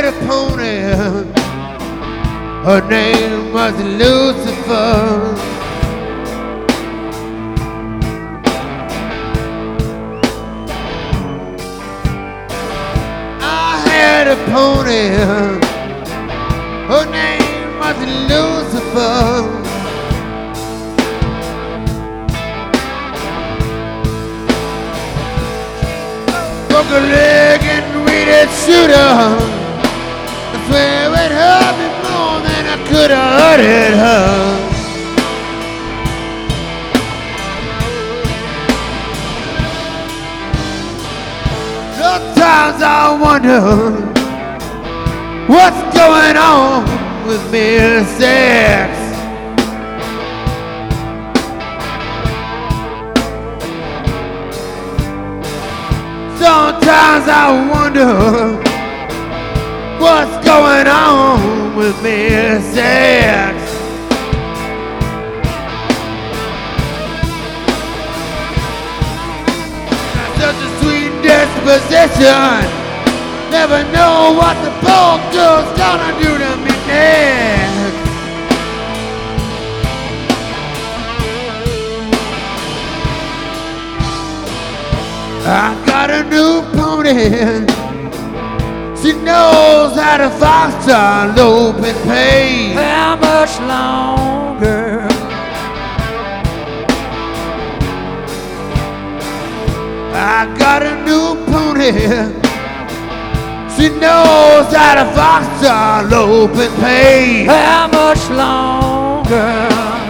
had a pony. Her name was Lucifer. I had a pony. Her name was Lucifer. Broke a leg and we did shoot her. I swear it hurt me more than I could have hurted her. Sometimes I wonder what's going on with me and sex. Sometimes I wonder what's going on with me and sex. Such a sweet disposition. Never know what the poor girl's gonna do to me next. I got a new pony. She knows how to foster, lope and pace. How much longer? I got a new pony. She knows how to foster, lope and pace. How much longer?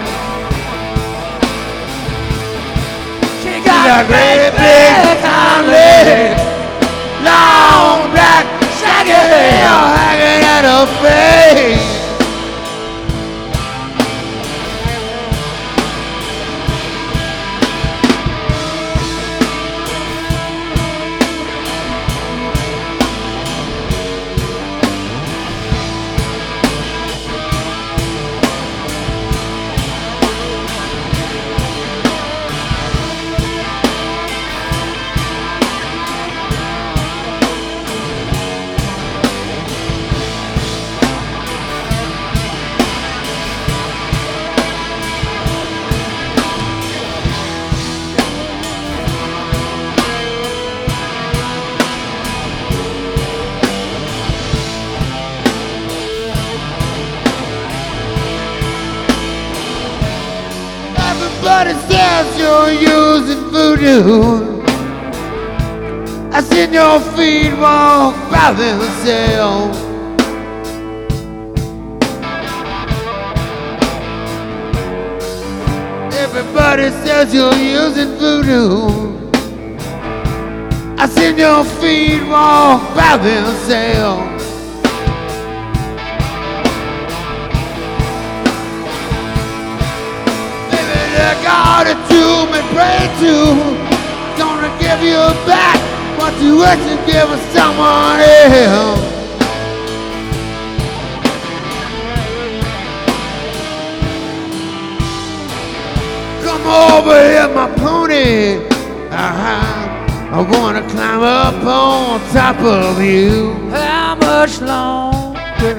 She got a great big hind leg, long black shaggy hair hanging at her face. Everybody says you're using voodoo. I seen your feet walk by themselves. Everybody says you're using voodoo. I seen your feet walk by themselves. God that you may pray to, gonna give you back what you wish you give someone else. Come over here, my pony. I wanna climb up on top of you. How much longer?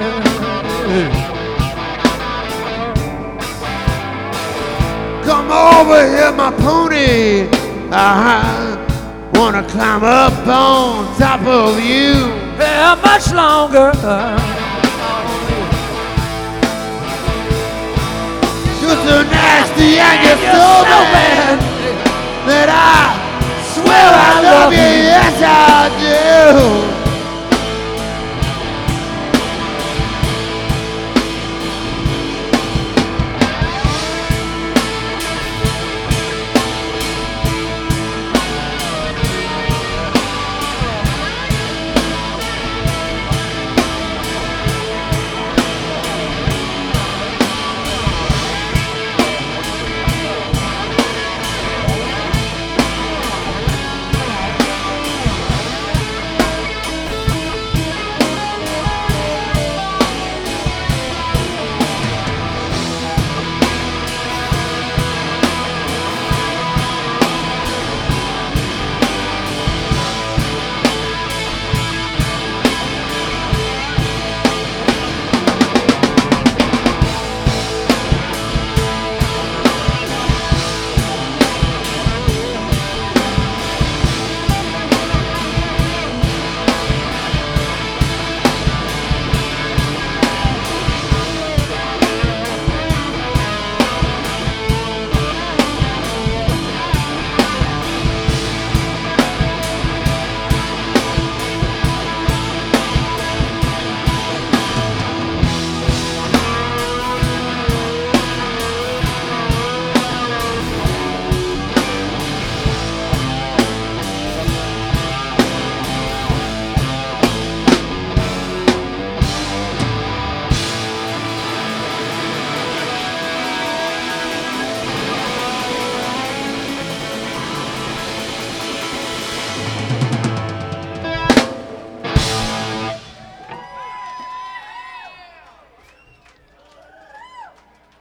Come over here, my pony. I wanna climb up on top of you. How much longer? You're so nasty and you're so bad that I swear I love you, yes I do.